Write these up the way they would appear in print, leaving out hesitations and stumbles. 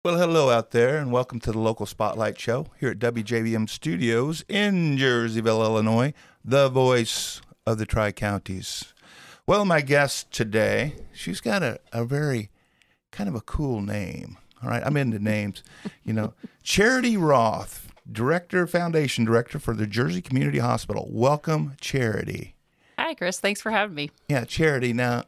Well, hello out there, and welcome to the Local Spotlight Show here at WJBM Studios in Jerseyville, Illinois, the voice of the Tri-Counties. Well, my guest today, she's got a very kind of a cool name. All right, I'm into names. Charity Roth, Foundation Director for the Jersey Community Hospital. Welcome, Charity. Hi, Chris. Thanks for having me. Yeah, Charity. Now,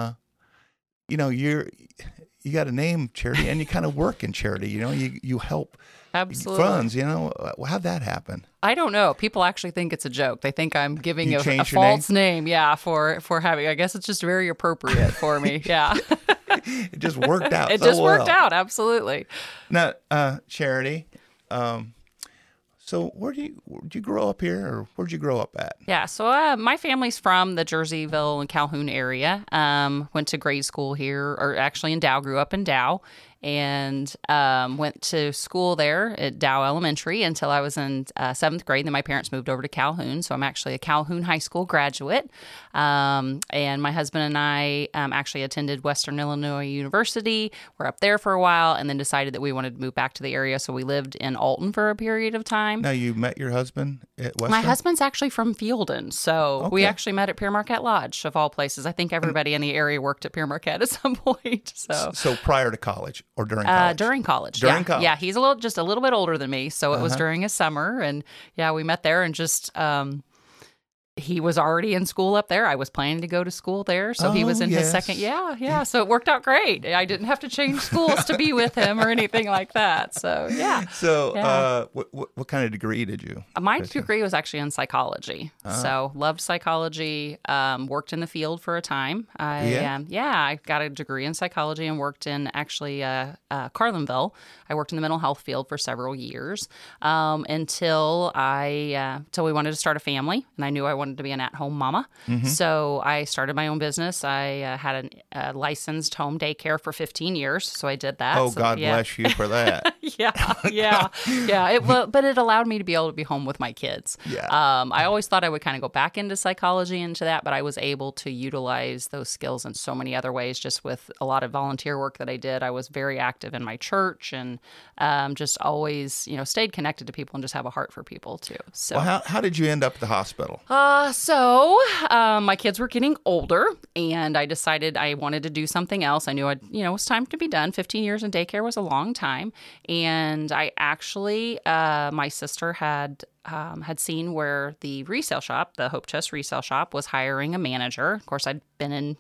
you got a name, Charity, and you kind of work in charity. You help Absolutely. funds. How'd that happen? I don't know. People actually think it's a joke. They think I'm giving You a changed your false name. Yeah, for having. I guess it's just very appropriate for me. Yeah. It just worked out. It so just worked well. out. Absolutely. Now, Charity. So where'd you grow up here, or where'd you grow up at? Yeah. So my family's from the Jerseyville and Calhoun area. Went to grade school here, or actually in Dow. Grew up in Dow. And went to school there at Dow Elementary until I was in 7th grade. Then my parents moved over to Calhoun. So I'm actually a Calhoun High School graduate. And my husband and I actually attended Western Illinois University. We're up there for a while and then decided that we wanted to move back to the area. So we lived in Alton for a period of time. Now, you met your husband at Western? My husband's actually from Fielden. So we Okay. actually met at Pierre Marquette Lodge, of all places. I think everybody in the area worked at Pierre Marquette at some point. So prior to college or during college? During college. During yeah. college. Yeah, he's just a little bit older than me, so it was during his summer, and yeah, we met there, and just he was already in school up there. I was planning to go to school there, so he was in his second. Yeah. So it worked out great. I didn't have to change schools to be with him or anything like that. So yeah. So what kind of degree did you? My degree was actually in psychology. So loved psychology, worked in the field for a time. I got a degree in psychology and worked in actually Carlinville. I worked in the mental health field for several years until we wanted to start a family, and I knew I wanted to be an at-home mama. Mm-hmm. So I started my own business. I had a licensed home daycare for 15 years, so I did that. Oh, God bless you for that. Yeah. But it allowed me to be able to be home with my kids. Yeah. I always thought I would kind of go back into psychology, into that, but I was able to utilize those skills in so many other ways. Just with a lot of volunteer work that I did, I was very active in my church, and just always, stayed connected to people and just have a heart for people too. So, well, how did you end up at the hospital? My kids were getting older, and I decided I wanted to do something else. I knew it was time to be done. 15 years in daycare was a long time, and I actually, my sister had seen where the resale shop, the Hope Chest resale shop, was hiring a manager. Of course, I'd been in,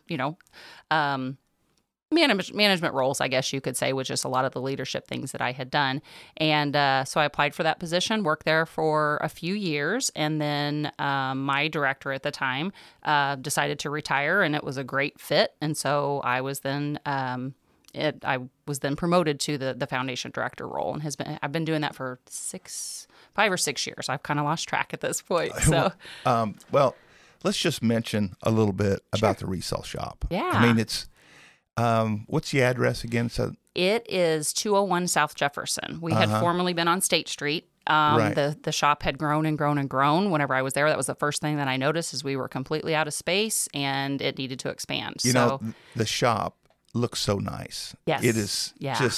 management roles, I guess you could say, with just a lot of the leadership things that I had done. And so I applied for that position, worked there for a few years, and then my director at the time decided to retire, and it was a great fit. And so I was then promoted to the foundation director role, and I've been doing that for 5 or 6 years. I've kind of lost track at this point. So, well, let's just mention a little bit about the resale shop. Yeah. I mean, it's what's the address again? So it is 201 South Jefferson. We had formerly been on State Street. Right. The shop had grown and grown and grown. Whenever I was there, that was the first thing that I noticed, is we were completely out of space and it needed to expand. The shop looks so nice. Yes. It is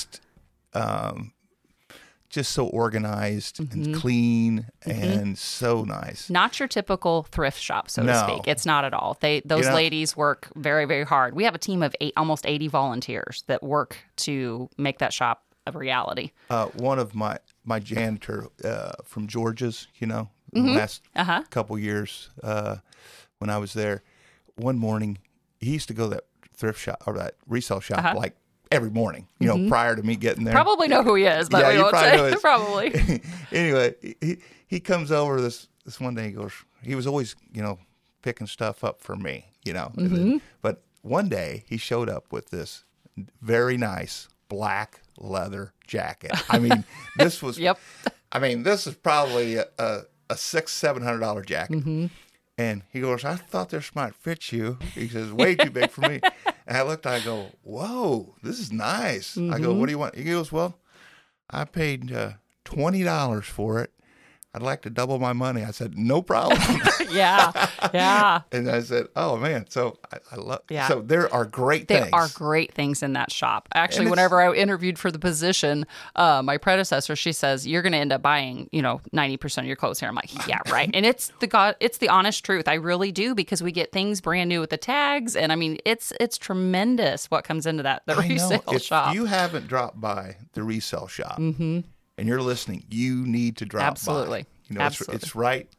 just so organized and clean and so nice. Not your typical thrift shop, so to speak. It's not at all. Those ladies work very, very hard. We have a team of almost 80 volunteers that work to make that shop a reality. One of my janitor from George's, the last couple years when I was there, one morning he used to go to that thrift shop or that resale shop like every morning, prior to me getting there. Probably know who he is, but we won't say. Probably. Anyway, he comes over this one day. He was always, picking stuff up for me, But one day he showed up with this very nice black leather jacket. I mean, this was. Yep. I mean, this is probably a $600-700 jacket. Mm-hmm. And he goes, I thought this might fit you. He says, way too big for me. And I looked, I go, whoa, this is nice. Mm-hmm. I go, what do you want? He goes, well, I paid $20 for it. I'd like to double my money. I said, no problem. Yeah. And I said, oh man. So I love, Yeah. so there are great things. There are great things in that shop. Actually, And whenever I interviewed for the position, my predecessor, she says, you're going to end up buying, 90% of your clothes here. I'm like, yeah, right. And it's the honest truth. I really do, because we get things brand new with the tags. And I mean, it's tremendous what comes into the resale if shop. you haven't dropped by the resale shop and you're listening, you need to drop Absolutely. by. Absolutely. It's right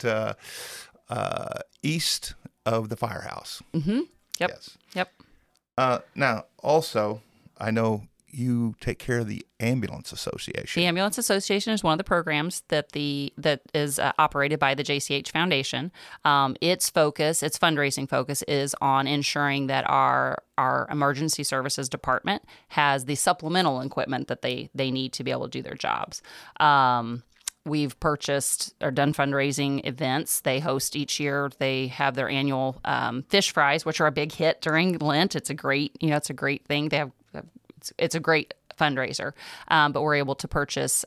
east of the firehouse. Mm-hmm. Yep. Yes. Yep. Now, also, I know you take care of the Ambulance Association. The Ambulance Association is one of the programs that is operated by the JCH Foundation. Its fundraising focus is on ensuring that our emergency services department has the supplemental equipment that they need to be able to do their jobs. We've purchased or done fundraising events. They host each year. They have their annual fish fries, which are a big hit during Lent. It's a great thing. It's a great fundraiser. But we're able to purchase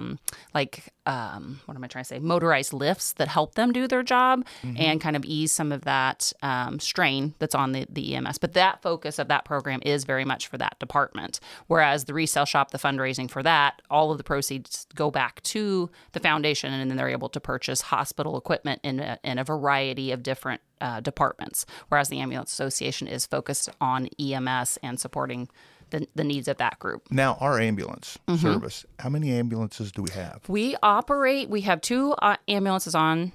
motorized lifts that help them do their job and kind of ease some of that strain that's on the EMS. But that focus of that program is very much for that department. Whereas the resale shop, the fundraising for that, all of the proceeds go back to the foundation, and then they're able to purchase hospital equipment in a variety of different departments. Whereas the Ambulance Association is focused on EMS and supporting the needs of that group. Now, our ambulance service, how many ambulances do we have? We have 2 ambulances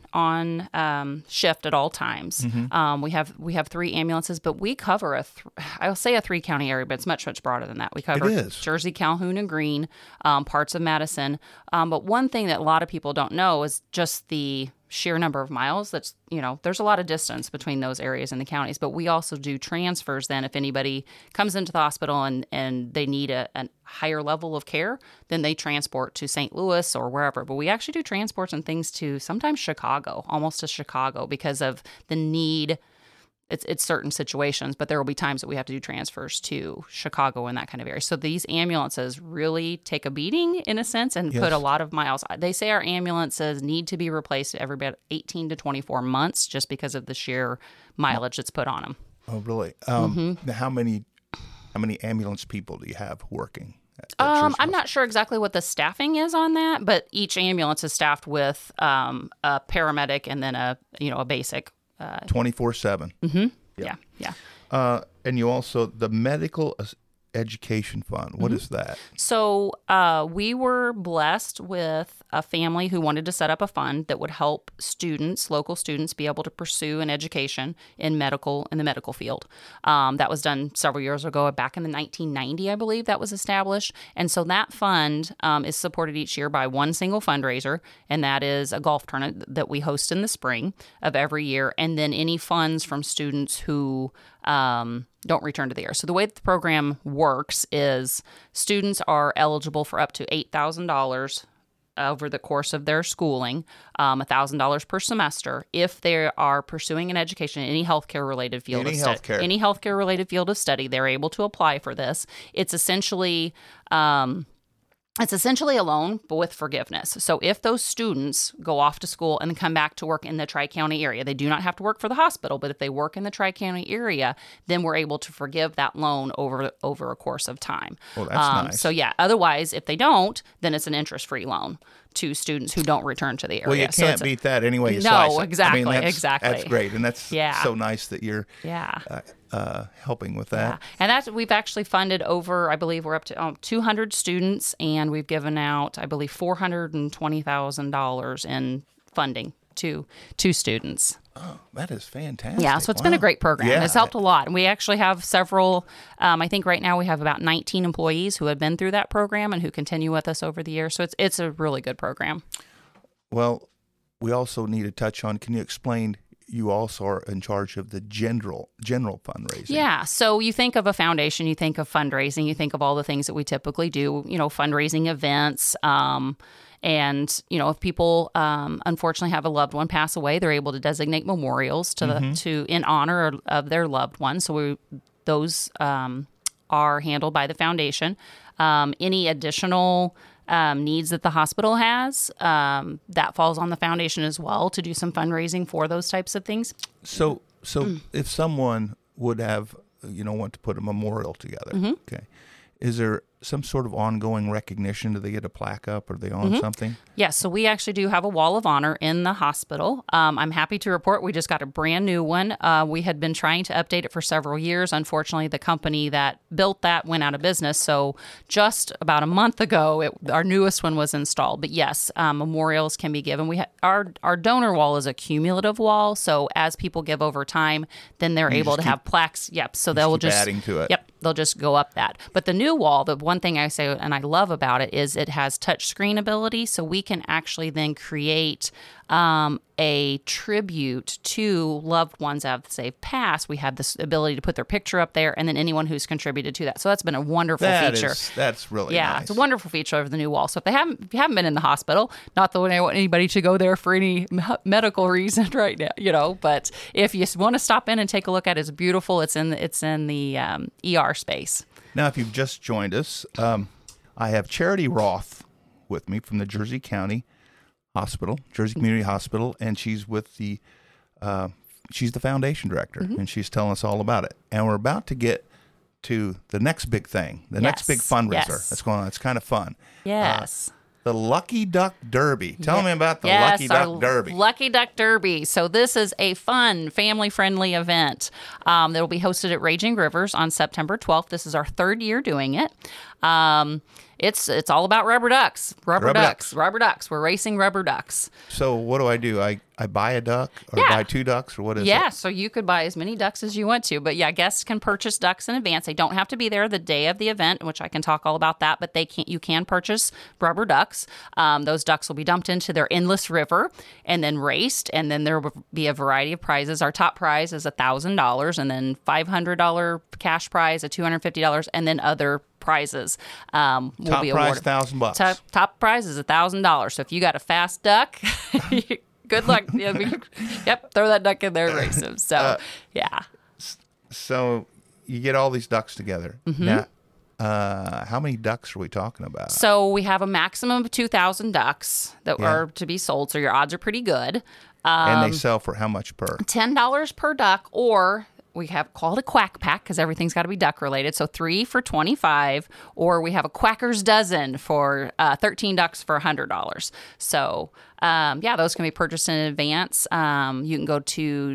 on shift at all times. We have 3 ambulances, but we cover I'll say a 3-county area, but it's much, much broader than that. We cover Jersey, Calhoun, and Greene, parts of Madison. But one thing that a lot of people don't know is just the sheer number of miles. There's a lot of distance between those areas and the counties, but we also do transfers then. If anybody comes into the hospital and they need a higher level of care, then they transport to St. Louis or wherever. But we actually do transports and things to sometimes Chicago, almost to Chicago, because of the need. It's certain situations, but there will be times that we have to do transfers to Chicago and that kind of area. So these ambulances really take a beating in a sense and put a lot of miles. They say our ambulances need to be replaced every about 18 to 24 months just because of the sheer mileage that's put on them. Oh, really? Now, how many ambulance people do you have working? I'm not sure exactly what the staffing is on that, but each ambulance is staffed with a paramedic and then a basic 24/7. Yeah. And you also, the Medical Education Fund, what is that? So we were blessed with a family who wanted to set up a fund that would help local students, be able to pursue an education in the medical field. That was done several years ago, back in the 1990, I believe that was established. And so that fund is supported each year by one single fundraiser, and that is a golf tournament that we host in the spring of every year, and then any funds from students who don't return to the year. So the way that the program works is students are eligible for up to $8,000 over the course of their schooling, $1,000 per semester, if they are pursuing an education in any healthcare-related field of study. Any healthcare-related field of study, they're able to apply for this. It's essentially a loan, but with forgiveness. So if those students go off to school and come back to work in the Tri-County area, they do not have to work for the hospital, but if they work in the Tri-County area, then we're able to forgive that loan over a course of time. Well, that's nice. So yeah, otherwise, if they don't, then it's an interest-free loan to students who don't return to the area. Well, you can't beat that anyway. You slice it. Exactly, exactly. That's great, and that's so nice that you're helping with that. Yeah. And we've actually funded over, I believe we're up to 200 students, and we've given out, I believe, $420,000 in funding to students. Oh, that is fantastic. Yeah, so it's been a great program. Yeah. It's helped a lot. And we actually have several, I think right now we have about 19 employees who have been through that program and who continue with us over the years. So it's a really good program. Well, we also need to touch on, can you explain, you also are in charge of the general fundraising. Yeah. So you think of a foundation, you think of fundraising, you think of all the things that we typically do, fundraising events, and, if people unfortunately have a loved one pass away, they're able to designate memorials in honor of their loved one. So those are handled by the foundation. Any additional needs that the hospital has, that falls on the foundation as well to do some fundraising for those types of things. So if someone would have, want to put a memorial together, okay, is there some sort of ongoing recognition? Do they get a plaque up? Are they on something? Yes, so we actually do have a wall of honor in the hospital. I'm happy to report we just got a brand new one. We had been trying to update it for several years. Unfortunately, the company that built that went out of business. So just about a month ago, our newest one was installed. But yes, memorials can be given. Our donor wall is a cumulative wall. So as people give over time, then they're able to have plaques. Yep. So they'll just adding to it. Yep. They'll just go up that. But the new wall, the one thing I say and I love about it is it has touch screen ability. So we can actually then create a tribute to loved ones as they've passed. We have this ability to put their picture up there and then anyone who's contributed to that. So that's been a wonderful feature. That's really nice. It's a wonderful feature of the new wall. So if you haven't been in the hospital, not that I want anybody to go there for any medical reason right now, but if you want to stop in and take a look at it, it's beautiful. It's in the ER space. Now, if you've just joined us, I have Charity Roth with me from the Jersey County Hospital, Jersey Community Hospital, and she's with she's the foundation director, and she's telling us all about it. And we're about to get to the next big thing, next big fundraiser that's going on. It's kind of fun. Yes. The Lucky Duck Derby. Tell me about the Lucky Duck Derby. Lucky Duck Derby. So this is a fun, family-friendly event that will be hosted at Raging Rivers on September 12th. This is our third year doing it. It's all about rubber ducks. Rubber ducks. We're racing rubber ducks. So what do? I buy a duck or buy two ducks or what is it? Yeah, so you could buy as many ducks as you want to. But guests can purchase ducks in advance. They don't have to be there the day of the event, which I can talk all about that, but you can purchase rubber ducks. Those ducks will be dumped into their endless river and then raced, and then there will be a variety of prizes. Our top prize is $1,000 and then $500 cash prize, $250, and then other prizes will top be prize, awarded. $1,000. Top prize is $1,000. So if you got a fast duck, good luck. Throw that duck in there and race him. So, So you get all these ducks together. Now, how many ducks are we talking about? So we have a maximum of 2,000 ducks that are to be sold. So your odds are pretty good. And they sell for how much per? $10 per duck, or we have called a quack pack because everything's got to be duck related. So 3 for $25, or we have a Quacker's dozen for 13 ducks for $100. So those can be purchased in advance. You can go to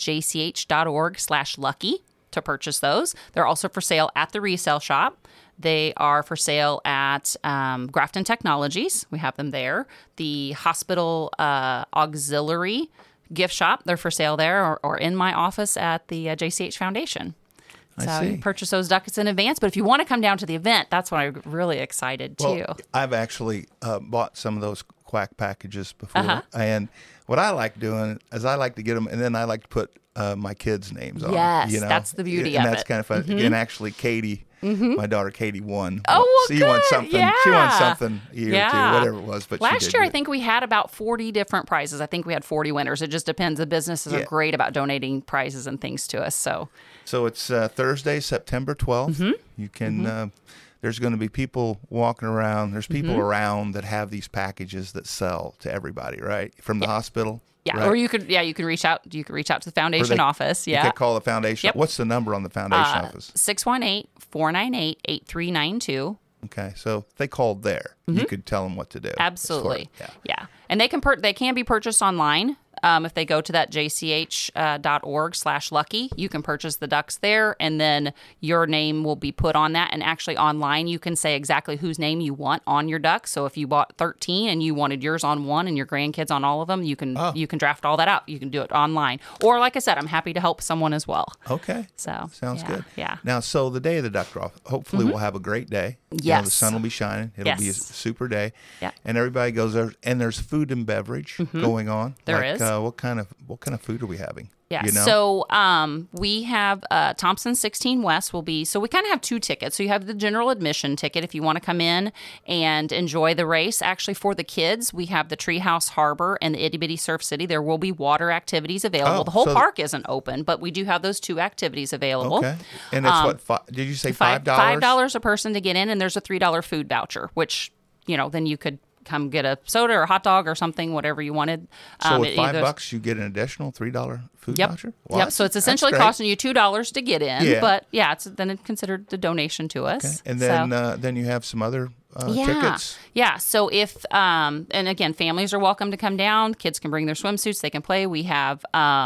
jch.org/lucky to purchase those. They're also for sale at the resale shop. They are for sale at Grafton Technologies. We have them there. The hospital auxiliary gift shop, they're for sale there, or in my office at the JCH Foundation. So you purchase those ducks in advance. But if you want to come down to the event, that's when I'm really excited too. Well, I've actually bought some of those quack packages before. And what I like doing is I like to get them, and then I like to put my kids' names on them. Yes, that's the beauty of it. And that's kind of fun. And actually, Katie, my daughter Katie won. Oh, well, so you won something. Yeah. She won something a year or two, whatever it was. But last year, I think we had about 40 different prizes. I think we had 40 winners. It just depends. The businesses are great about donating prizes and things to us. So it's Thursday, September 12th. You can. There's going to be people walking around. There's people around that have these packages that sell to everybody, right? From the hospital. Yeah, right? or you could reach out. You could reach out to the foundation office. You could call the foundation. Yep. What's the number on the foundation office? 618-498-8392. Okay, so if they called there, you could tell them what to do. Absolutely. Yeah. And they can be purchased online. If they go to that jch.org/lucky, you can purchase the ducks there, and then your name will be put on that. And actually online, you can say exactly whose name you want on your duck. So if you bought 13 and you wanted yours on one and your grandkids on all of them, you can draft all that out. You can do it online. Or like I said, I'm happy to help someone as well. Okay. So sounds good. Yeah. Now, so the day of the duck draw, hopefully we'll have a great day. Yes. The sun will be shining. It'll be a super day. Yeah. And everybody goes there, and there's food and beverage going on. There is. What kind of food are we having? Yeah. You know? So we have Thompson 16 West will be, so we kind of have two tickets. So you have the general admission ticket if you want to come in and enjoy the race. Actually, for the kids, we have the Treehouse Harbor and the Itty Bitty Surf City. There will be water activities available. The whole park isn't open, but we do have those two activities available. Okay. And it's did you say $5? $5 a person to get in, and there's a $3 food voucher, which then you could come get a soda or a hot dog or something, whatever you wanted. So with $5, you get an additional $3 food voucher? Wow, yep. So it's essentially costing you $2 to get in, but it's then considered the donation to us. Okay. And then you have some other tickets. Yeah. So if and again, families are welcome to come down. Kids can bring their swimsuits. They can play. We have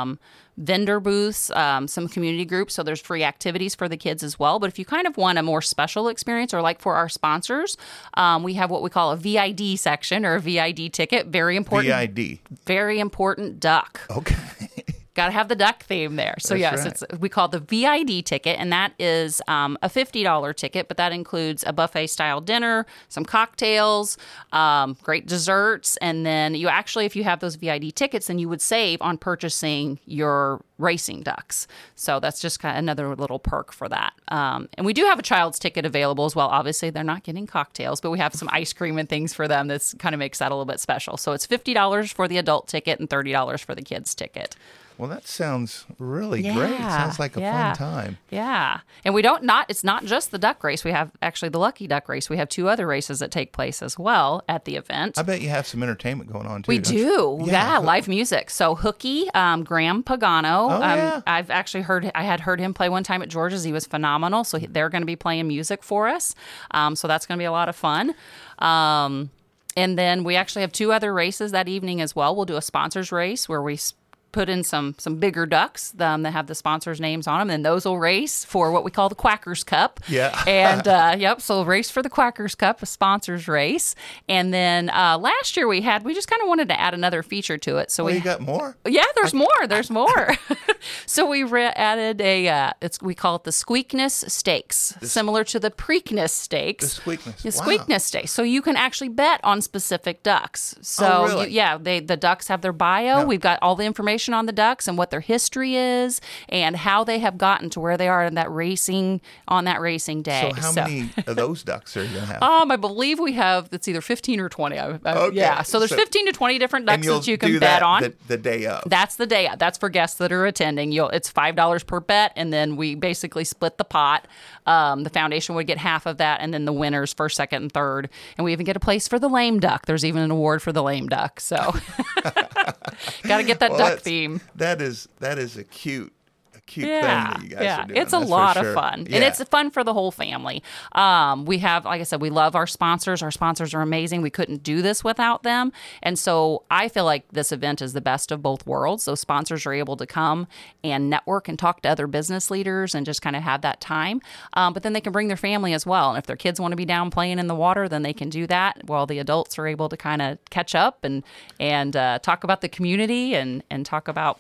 vendor booths, some community groups. So there's free activities for the kids as well. But if you kind of want a more special experience, or like for our sponsors, we have what we call a VID section, or a VID ticket. Very important. VID. Very important duck. Okay. Got to have the duck theme there. So That's right. we call the VID ticket, and that is a $50 ticket, but that includes a buffet-style dinner, some cocktails, great desserts, and then you actually, if you have those VID tickets, then you would save on purchasing your racing ducks. So that's just kind of another little perk for that. And we do have a child's ticket available as well. Obviously, they're not getting cocktails, but we have some ice cream and things for them. That's kind of makes that a little bit special. So it's $50 for the adult ticket and $30 for the kids ticket. Well, that sounds really great. It sounds like a fun time. Yeah. And it's not just the duck race. We have actually the Lucky Duck race. We have 2 other races that take place as well at the event. I bet you have some entertainment going on too. We do. Yeah, live music. So Hooky, Graham Pagano. I've actually had heard him play one time at George's. He was phenomenal. So they're going to be playing music for us. So that's going to be a lot of fun. And then we actually have 2 other races that evening as well. We'll do a sponsors race where we put in some bigger ducks that have the sponsors' names on them, and those will race for what we call the Quackers Cup. Yeah. And so race for the Quackers Cup, a sponsors race. And then last year we just kind of wanted to add another feature to it. So you got more? Yeah, there's more. There's more. So we added we call it the Squeakness Stakes, similar to the Preakness Stakes. The Squeakness. The Squeakness Stakes. So you can actually bet on specific ducks. So really? the ducks have their bio. No. We've got all the information on the ducks and what their history is and how they have gotten to where they are on that racing day. So how many of those ducks are you going to have? I believe we have, it's either 15 or 20. Okay. Yeah. So there's 15 to 20 different ducks that you can bet on. The day of. That's the day of. That's for guests that are attending. It's $5 per bet, and then we basically split the pot. The foundation would get half of that, and then the winners first, second, and third. And we even get a place for the lame duck. There's even an award for the lame duck. So got to get that duck theme. That is a cute thing that you guys are doing. It's a lot of fun. And it's fun for the whole family. We have, like I said, we love our sponsors. Our sponsors are amazing. We couldn't do this without them. And so I feel like this event is the best of both worlds. Those sponsors are able to come and network and talk to other business leaders and just kind of have that time. But then they can bring their family as well. And if their kids want to be down playing in the water, then they can do that while the adults are able to kind of catch up and talk about the community and talk about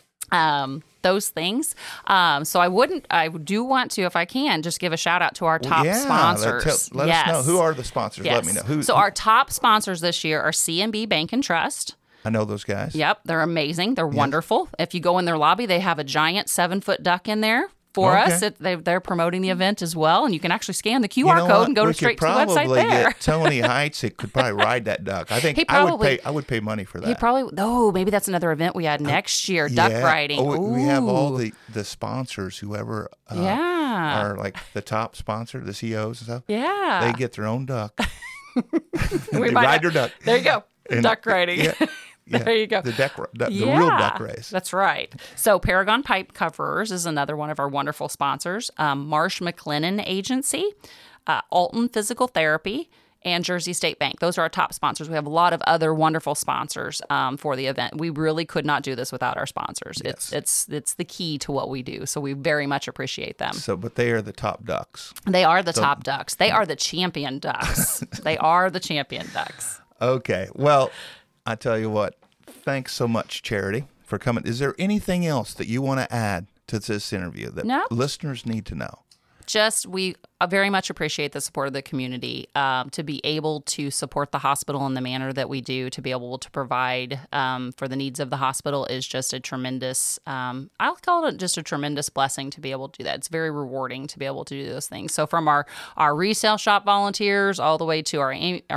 those things. So I do want to, if I can, just give a shout out to our top sponsors. Let us know. Who are the sponsors? Yes. Let me know. So our top sponsors this year are CMB Bank and Trust. I know those guys. Yep. They're amazing. They're wonderful. If you go in their lobby, they have a giant 7-foot duck in there for us. They're promoting the event as well, and you can actually scan the QR code and go straight to the website there. Get Tony Heights. It could probably ride that duck. I think I would pay money for that. He probably. Oh, maybe that's another event we had next year. Duck riding. Oh, we have all the sponsors. Whoever are like the top sponsor, the CEOs and stuff. Yeah, they get their own duck. They ride their duck. There you go. Duck riding. Yeah. There you go. The real duck race. That's right. So Paragon Pipe Coverers is another one of our wonderful sponsors. Marsh McLennan Agency, Alton Physical Therapy, and Jersey State Bank. Those are our top sponsors. We have a lot of other wonderful sponsors for the event. We really could not do this without our sponsors. Yes. It's the key to what we do. So we very much appreciate them. But they are the top ducks. They are the top ducks. They are the champion ducks. They are the champion ducks. Okay. Well, I tell you what, thanks so much, Charity, for coming. Is there anything else that you want to add to this interview that listeners need to know? Just, we very much appreciate the support of the community to be able to support the hospital in the manner that we do, to be able to provide for the needs of the hospital is just a tremendous, I'll call it just a tremendous blessing to be able to do that. It's very rewarding to be able to do those things. So from our resale shop volunteers all the way to our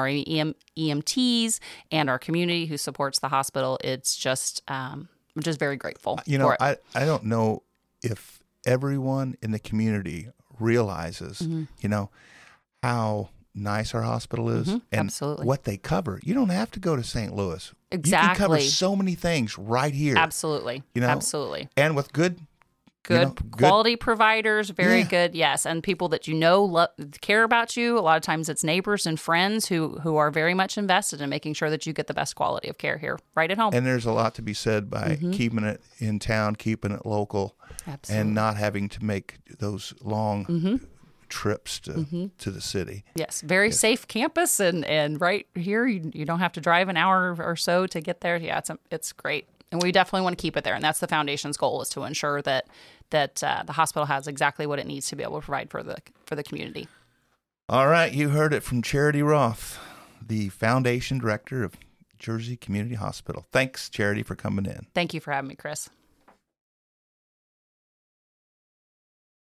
EMTs and our community who supports the hospital, it's just, I'm just very grateful for it. I don't know if everyone in the community realizes, how nice our hospital is and absolutely. what they cover. You don't have to go to St. Louis. Exactly. You can cover so many things right here. Absolutely. You know? Absolutely. And with good Quality providers, very good, yes, and people that care about you. A lot of times it's neighbors and friends who are very much invested in making sure that you get the best quality of care here, right at home. And there's a lot to be said by keeping it in town, keeping it local, and not having to make those long trips to the city. Yes, very safe campus, and right here you don't have to drive an hour or so to get there. Yeah, it's great. And we definitely want to keep it there. And that's the foundation's goal, is to ensure that the hospital has exactly what it needs to be able to provide for the community. All right. You heard it from Charity Roth, the foundation director of Jersey Community Hospital. Thanks, Charity, for coming in. Thank you for having me, Chris.